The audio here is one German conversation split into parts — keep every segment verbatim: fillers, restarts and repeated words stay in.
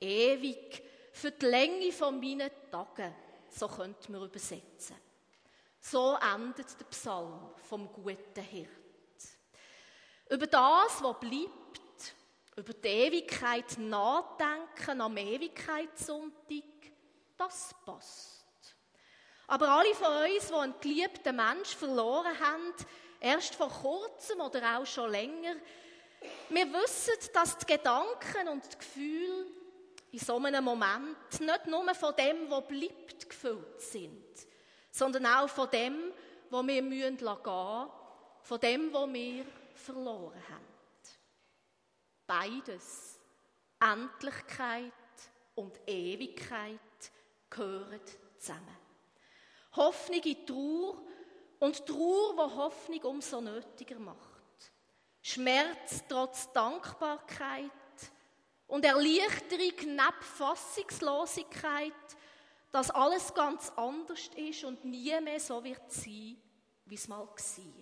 ewig, für die Länge von meinen Tagen, so könnte man übersetzen. So endet der Psalm vom guten Hirt. Über das, was bleibt, über die Ewigkeit nachdenken am Ewigkeitssonntag, das passt. Aber alle von uns, die einen geliebten Menschen verloren haben, erst vor kurzem oder auch schon länger, wir wissen, dass die Gedanken und die Gefühle in so einem Moment nicht nur von dem, was bleibt, gefüllt sind, sondern auch von dem, was wir gehen müssen, von dem, was wir verloren haben. Beides, Endlichkeit und Ewigkeit, gehören zusammen. Hoffnung in Trauer und Trauer, die Hoffnung umso nötiger macht. Schmerz trotz Dankbarkeit und Erleichterung neben Fassungslosigkeit, dass alles ganz anders ist und nie mehr so wird sein, wie es mal war.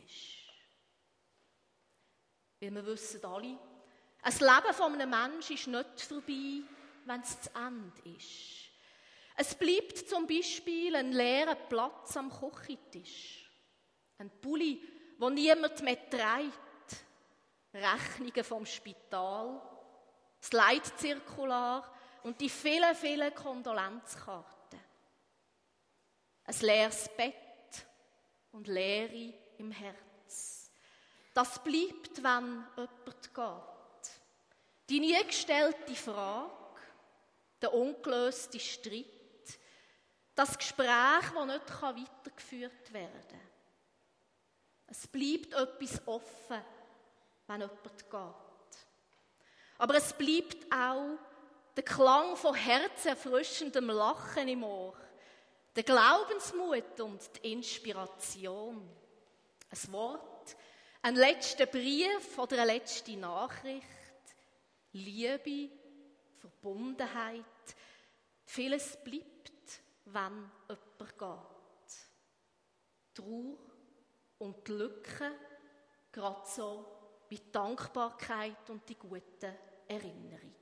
Weil wir wissen alle, ein Leben von einem Menschen ist nicht vorbei, wenn es zu Ende ist. Es bleibt zum Beispiel ein leerer Platz am Küchentisch. Ein Pulli, wo niemand mehr trägt. Rechnungen vom Spital, das Leitzirkular und die vielen, vielen Kondolenzkarten. Ein leeres Bett und Leere im Herz. Das bleibt, wenn jemand geht. Die nie gestellte Frage, der ungelöste Streit, das Gespräch, das nicht weitergeführt werden kann. Es bleibt etwas offen, wenn jemand geht. Aber es bleibt auch der Klang von herzerfrischendem Lachen im Ohr, der Glaubensmut und die Inspiration. Ein Wort, ein letzter Brief oder eine letzte Nachricht, Liebe, Verbundenheit. Vieles bleibt, wenn jemand geht. Trauer und die Lücke, gerade so wie die Dankbarkeit und die guten Erinnerungen.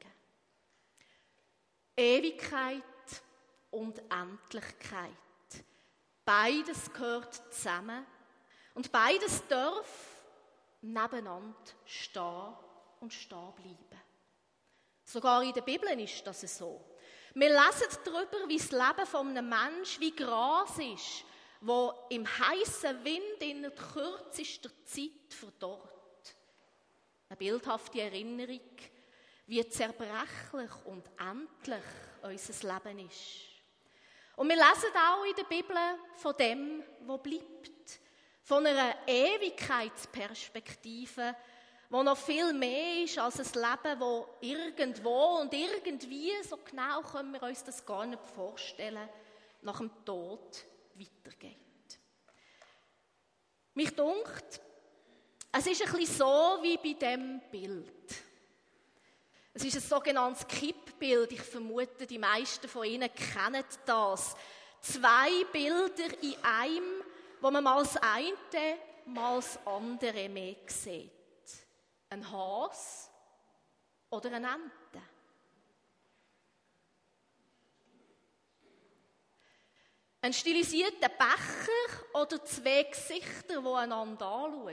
Ewigkeit und Endlichkeit. Beides gehört zusammen und beides darf nebeneinander stehen und stehen bleiben. Sogar in der Bibel ist das so. Wir lesen darüber, wie das Leben von einem Menschen wie Gras ist, wo im heißen Wind in der kürzesten Zeit verdorrt. Eine bildhafte Erinnerung, wie zerbrechlich und endlich unser Leben ist. Und wir lesen auch in der Bibel von dem, was bleibt. Von einer Ewigkeitsperspektive, wo noch viel mehr ist als ein Leben, das irgendwo und irgendwie, so genau können wir uns das gar nicht vorstellen, nach dem Tod weitergeht. Mich dunkt, es ist ein bisschen so wie bei diesem Bild. Es ist ein sogenanntes Kippbild. Ich vermute, die meisten von Ihnen kennen das. Zwei Bilder in einem, wo man mal das eine, mal das andere mehr sieht. Ein Hase oder eine Ente. Ein stilisierter Becher oder zwei Gesichter, die einander anschauen.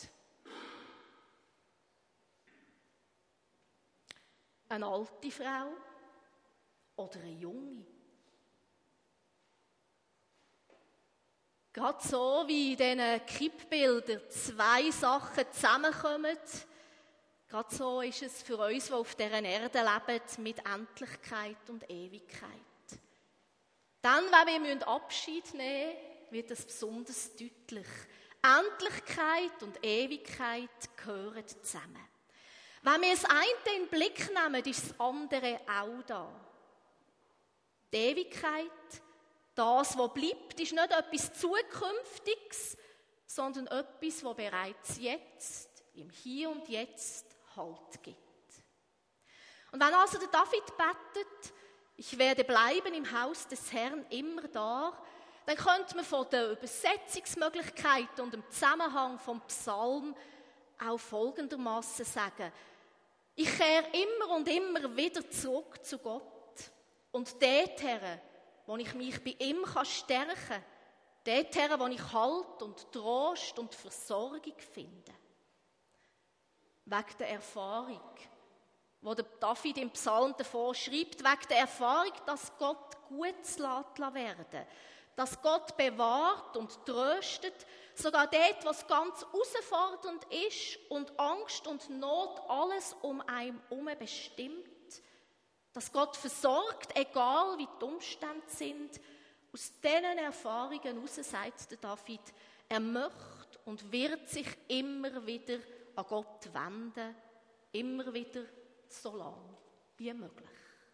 Eine alte Frau oder eine junge. Gerade so wie in diesen Kippbildern zwei Sachen zusammenkommen, gerade so ist es für uns, die auf dieser Erde leben, mit Endlichkeit und Ewigkeit. Dann, wenn wir Abschied nehmen müssen, wird es besonders deutlich. Endlichkeit und Ewigkeit gehören zusammen. Wenn wir das eine in den Blick nehmen, ist das andere auch da. Die Ewigkeit, das, was bleibt, ist nicht etwas Zukünftiges, sondern etwas, das bereits jetzt, im Hier und Jetzt, Halt gibt. Und wenn also der David betet, ich werde bleiben im Haus des Herrn immer da, dann könnte man von der Übersetzungsmöglichkeit und dem Zusammenhang vom Psalm auch folgendermaßen sagen: Ich kehre immer und immer wieder zurück zu Gott und dorthin, wo ich mich bei ihm stärken kann, dorthin, wo ich Halt und Trost und Versorgung finde. Wegen der Erfahrung, wo der David im Psalm davor schreibt, wegen der Erfahrung, dass Gott Gutes werden lässt, dass Gott bewahrt und tröstet, sogar dort, was ganz herausfordernd ist und Angst und Not alles um einen herum bestimmt. Dass Gott versorgt, egal wie die Umstände sind. Aus diesen Erfahrungen heraus sagt der David, er möchte und wird sich immer wieder an Gott wenden, immer wieder so lange wie möglich.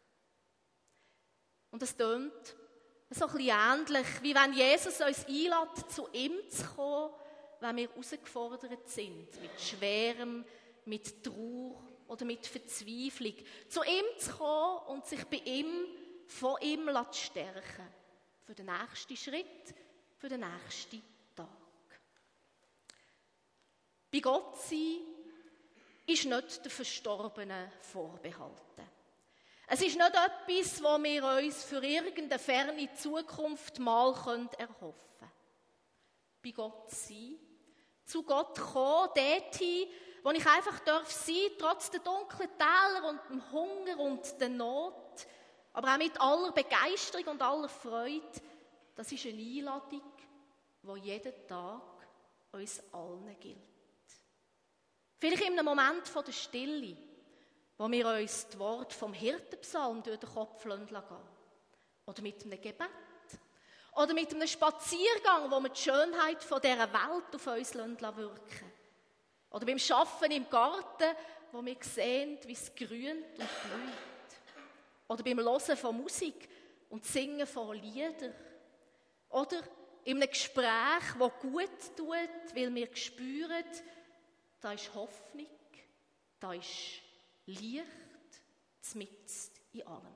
Und es tönt so ein bisschen ähnlich, wie wenn Jesus uns einlädt, zu ihm zu kommen, wenn wir herausgefordert sind, mit Schwerem, mit Trauer oder mit Verzweiflung. Zu ihm zu kommen und sich bei ihm, von ihm zu stärken. Für den nächsten Schritt, für den nächsten Tag. Bei Gott sein ist nicht den Verstorbenen vorbehalten. Es ist nicht etwas, was wir uns für irgendeine ferne Zukunft mal erhoffen können. Bei Gott sein, zu Gott kommen, dorthin, wo ich einfach darf sein, trotz der dunklen Täler und dem Hunger und der Not, aber auch mit aller Begeisterung und aller Freude. Das ist eine Einladung, die jeden Tag uns allen gilt. Vielleicht in einem Moment der Stille, wo wir uns das Wort vom Hirtenpsalm durch den Kopf gehen lassen. Oder mit einem Gebet. Oder mit einem Spaziergang, wo wir die Schönheit dieser Welt auf uns wirken lassen. Oder beim Arbeiten im Garten, wo wir sehen, wie es grünt und blüht. Oder beim Hören von Musik und Singen von Liedern. Oder in einem Gespräch, das gut tut, weil wir spüren, da ist Hoffnung, da ist Licht, mitten in allem.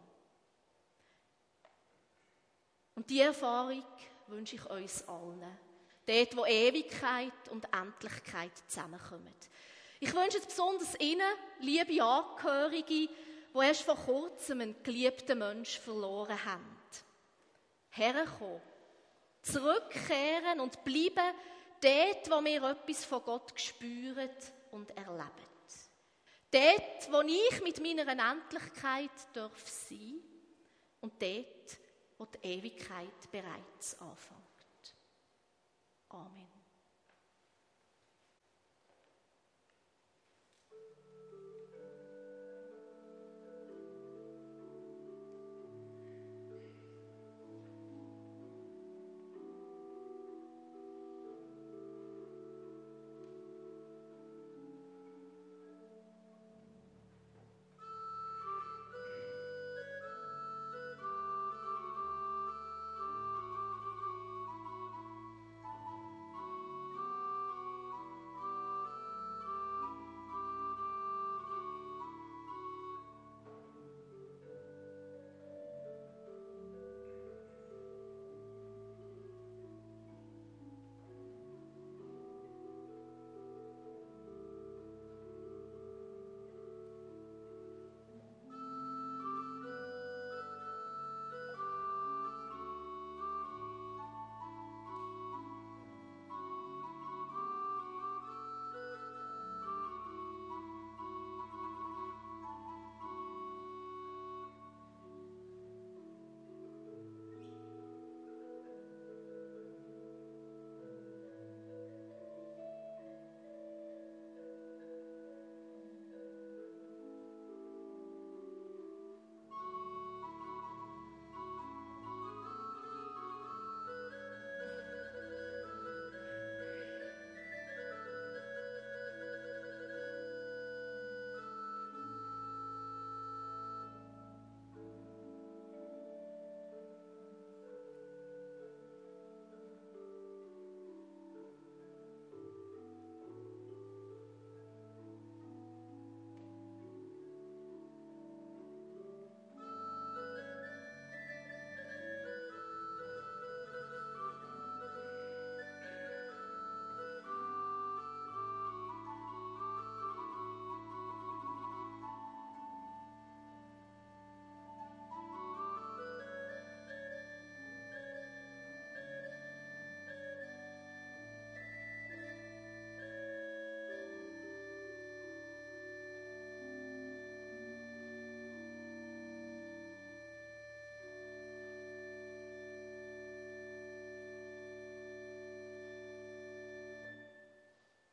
Und diese Erfahrung wünsche ich uns allen. Dort, wo Ewigkeit und Endlichkeit zusammenkommen. Ich wünsche es besonders Ihnen, liebe Angehörige, die erst vor kurzem einen geliebten Menschen verloren haben. Herkommen, zurückkehren und bleiben dort, wo wir etwas von Gott spüren und erleben. Dort, wo ich mit meiner Endlichkeit darf sein und dort, wo die Ewigkeit bereits anfängt. Amen.